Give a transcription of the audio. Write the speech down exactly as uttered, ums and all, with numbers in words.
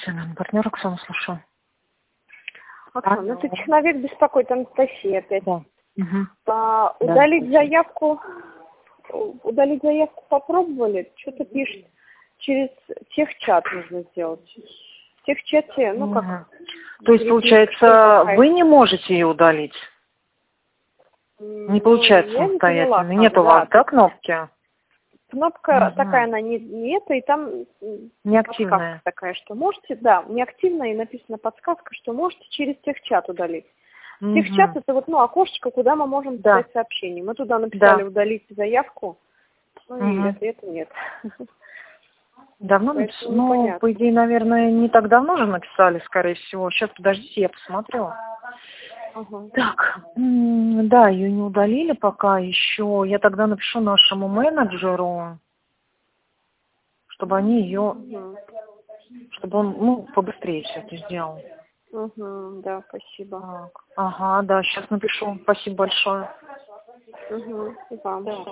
Семейный партнер, Оксана, слушаю. Оксана, ну, это человек беспокоит, Анастасия опять. Да. Угу. А, удалить да. заявку, удалить заявку попробовали, что-то пишет. Через техчат нужно сделать. В техчате, ну как... Угу. То есть, получается, вы не можете ее удалить? Не получается ну, самостоятельно? Не Нет у вас, да, кнопки? Кнопка угу. такая, она не, не это, и там неактивная такая, что можете, да, неактивная, и написано подсказка, что можете через техчат удалить. Угу. Техчат это вот, ну, окошечко, куда мы можем да. писать сообщение. Мы туда написали да. удалить заявку, ну угу. и ответа нет. Давно написали? Ну, по идее, наверное, не так давно же написали, скорее всего. Сейчас, подождите, я посмотрю. Ага. Так, да, ее не удалили пока еще. Я тогда напишу нашему менеджеру, чтобы они ее, угу. чтобы он, ну, побыстрее все это сделал. Угу, да, спасибо. Так, ага, да, сейчас напишу. Спасибо большое. Угу, и вам. Да.